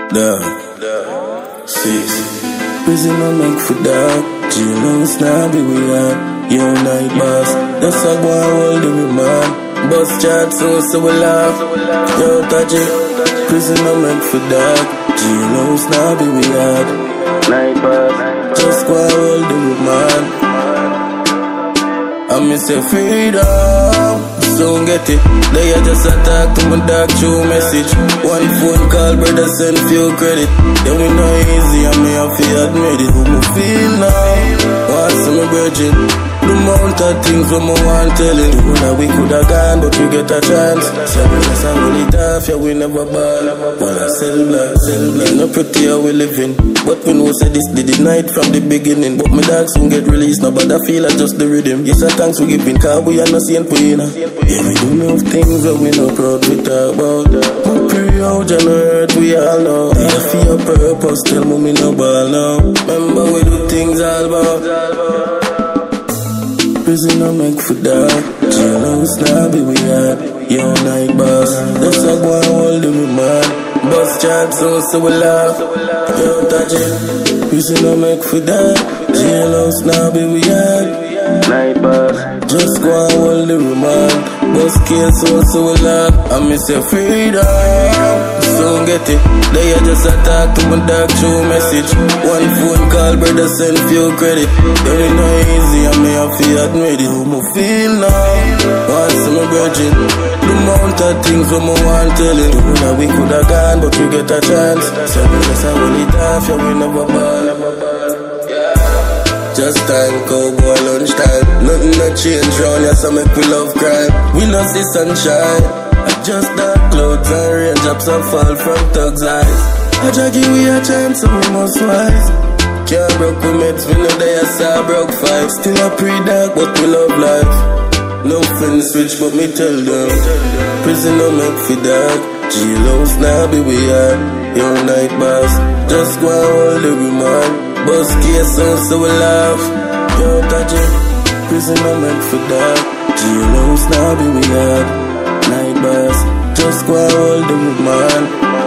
Dog. Six. Prison no make for dog. Jail snobby we are. Yo night boss. That's a go and hold the remand. Bus chat so we laugh. Yo touch it. Prison no make for dog. Jail snobby we are. Night boss. Just go and hold the remand. I miss your freedom. Soon get it. They are just attack to my dark true message. One phone call, brother send few credit. Then we know easy and me have to admit it. Who me feel now? Want some virgin. The amount of things from my want telling. You know we coulda gone, but we get a chance. So we just a roll it off, yeah we never ball. Wanna sell black. No pretty how we living. But we know say this did the night from the beginning. But my dog soon get released, now but I feel like just the rhythm. Yes, I thanks we giving, cause we are not seeing pain. Yeah, we do enough things that we not proud we talk about. We pray out and hurt, we all know. Yeah, for your purpose, tell me no ball now. Remember we do things all about. Prison no make for dark. Jail snobby we are. Yo night boss. That's a go and hold the remand. Bus chat so we laugh. Yo touch it. Prison no make for dark. Jail snobby we are. Night boss. Just go and hold the remand. Bus case so we laugh. I miss your freedom. Soon get it. They are just attack to my dark true message. One phone call, brother send few credit. Then we know easy and me have to admit it. Who me feel now? Want some virgin. The amount of things from my want telling. You know we coulda gone, but we get a chance. So we just a roll it off, yeah we never ball. Just time, cowboy lunchtime. Nothing not change round here, so make we love crime. We not see sunshine. Just dark clouds and raindrops and fall from thugs' eyes. I just give we a chance, so we must wise. Can't broke with mates, we know they are saw broke fight. Still a pre-dark, but we love life. No friends switch, but me tell them. Prison no make for dark. Jail snobby we are. Yo night boss. Just go and hold the remand. Bus case so we laugh. Yo touch it. Prison no make for dark. Jail snobby we are. Night boss, just go and hold the man.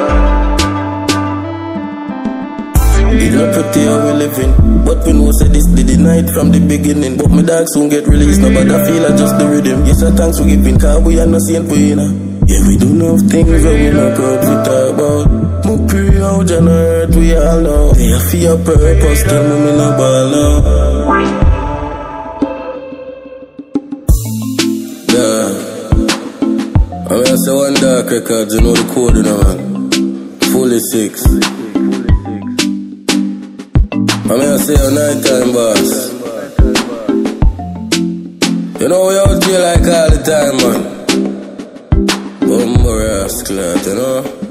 It's not pretty how we living, but we know say this did the night from the beginning. But my dog soon get released, now but I feel like just the rhythm. Yes, I thanks for giving, cause we are not seeing pain. Yeah, we do enough things that we not proud to talk about. We pray out and hurt, we all know. They have for your purpose, tell me no ball now. I mean, I say one dark record, you know the code, you know, man. Fully 6. I mean, I say a nighttime boss. You know, we out here like all the time, man. Bummer ass clat, you know.